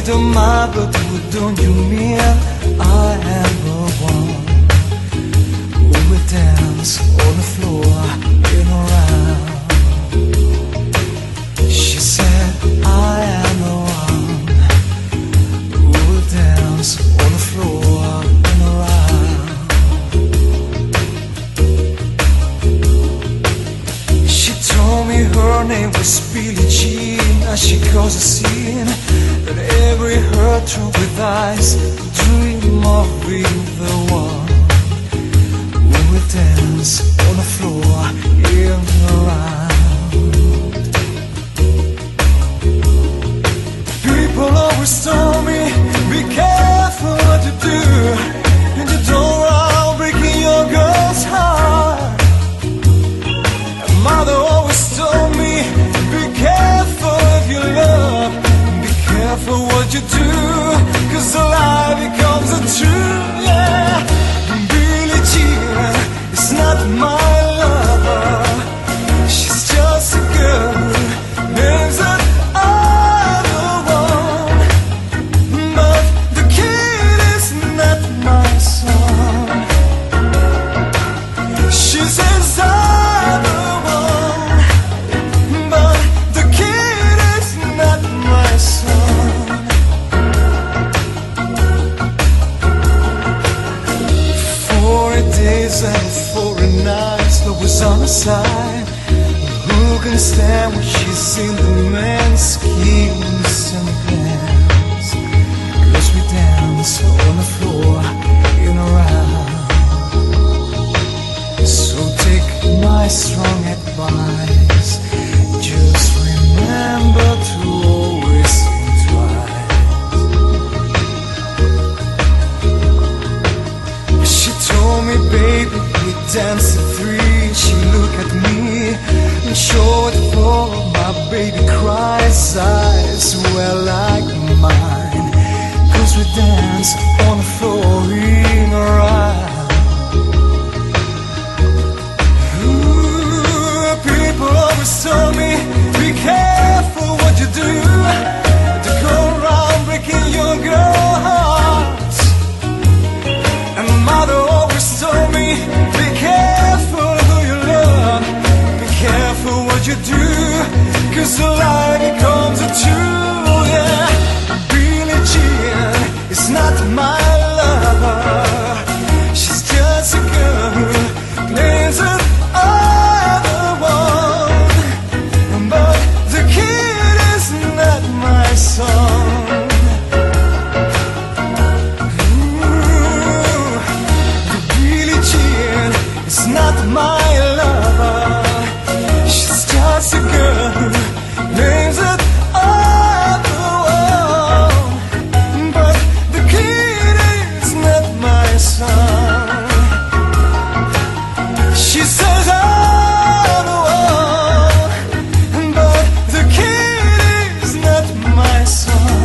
don't mind, but what don't you mean? I am the one who will dance on the floor in a round. She said I am the one who will dance on the floor in a round. She told me her name was Billie Jean, as she caused a scene that every hurt through with eyes dream of being the one who will dance on the floor in the round. People always told me, be careful what you do, and you don't run breaking your girl's heart. And mother always told me, be careful if you love, be careful what you do, 'cause the lie becomes a truth, yeah. Billie Jean is not my lover, she's just a girl who lives at other one. But the kid is not my son. She says I'm the one, but the kid is not my son. 40 days and 40 nights, love was on her side. Who can stand when she's seen the man's schemes and plans? 'Cause we dance on the floor in a round. So take my strong advice, just remember to always think twice. She told me, baby, we dance at 3. She looked at me and showed for my baby cries. Eyes were like mine, 'cause we dance on the floor in a round. Ooh, people always tell me, be careful what you do, to go around breaking your girl heart. And mother always told me, be careful who you love, be careful what you do, 'cause the lie becomes a truth, yeah. Billie Jean is not my lover, she's just a girl who plays an other one. But the kid is not my son. It's not my lover, she's just a girl who lives at other one. But the kid is not my son. She says I'm the one, but the kid is not my son.